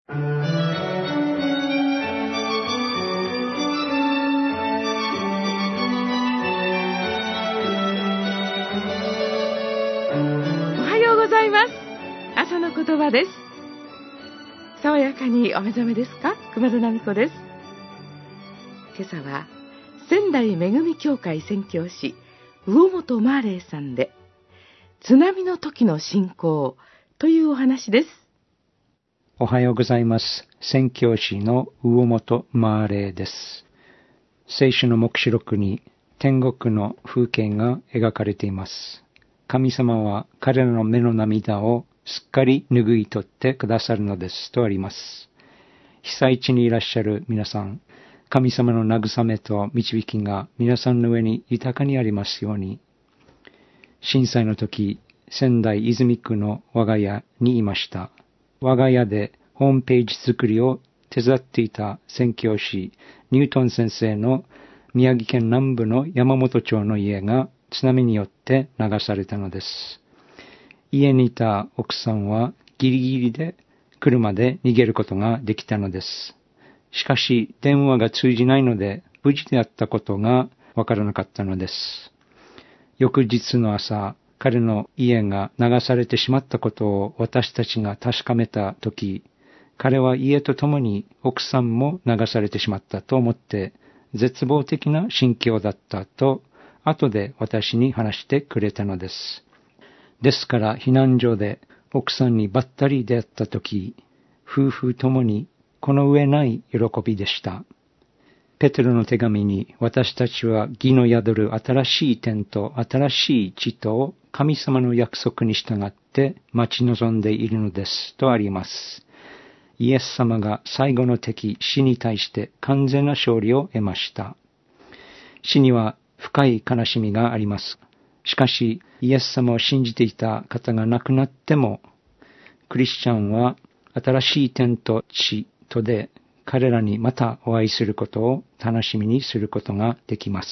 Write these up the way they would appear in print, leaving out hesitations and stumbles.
ようございます。朝の言葉です。爽やかにお目覚めですか？熊田奈美子です。今朝は仙台めぐみ教会宣教師魚本マーレーさんで津波の時の信仰というお話です。 おはようございます。宣教師の魚本マーレーです。聖書の黙示録に天国の風景が描かれています。神様は彼らの目の涙をすっかり拭い取ってくださるのですとあります。被災地にいらっしゃる皆さん、神様の慰めと導きが皆さんの上に豊かにありますように。震災の時、仙台泉区の我が家にいました。我が家でホームページ作りを手伝っていた宣教師ニュートン先生の宮城県南部の山本町の家が津波によって流されたのです。家にいた奥さんはギリギリで車で逃げることができたのです。しかし電話が通じないので無事であったことがわからなかったのです。翌日の朝、彼の家が流されてしまったことを私たちが確かめたとき、彼は家とともに奥さんも流されてしまったと思って絶望的な心境だったと後で私に話してくれたのです。ですから避難所で奥さんにばったり出会ったとき、夫婦ともにこの上ない喜びでした。ペテロの手紙に私たちは義の宿る新しい天と新しい地とを神様の約束に従って待ち望んでいるのですとあります。イエス様が最後の敵、死に対して完全な勝利を得ました。死には深い悲しみがあります。しかし、イエス様を信じていた方が亡くなっても、クリスチャンは新しい天と地とで彼らにまたお会いすることを楽しみにすることができます。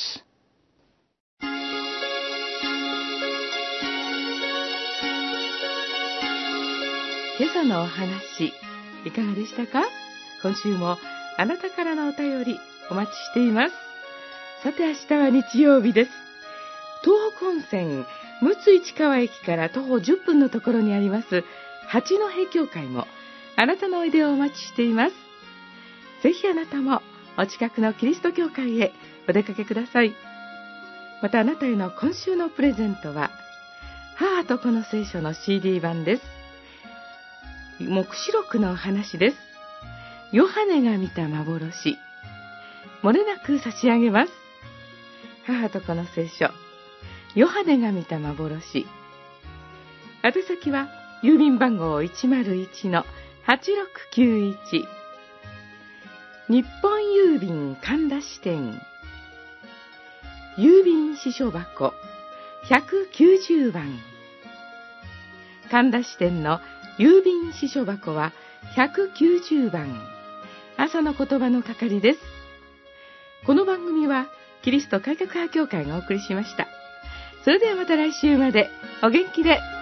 今朝のお話、いかがでしたか？今週もあなたからのお便りお待ちしています。さて明日は日曜日です。東北本線陸奥市川駅から徒歩10分のところにあります八戸教会もあなたのおいでをお待ちしています。ぜひあなたもお近くのキリスト教会へお出かけください。またあなたへの今週のプレゼントは母と子の聖書の CD 版です。黙示録のお話です。ヨハネが見た幻、漏れなく差し上げます。母と子の聖書、ヨハネが見た幻。宛先は郵便番号 101-8691 日本郵便神田支店郵便支所箱190番。神田支店の郵便支所箱は190番。朝の言葉の係です。この番組はキリスト改革派教会がお送りしました。それではまた来週までお元気で。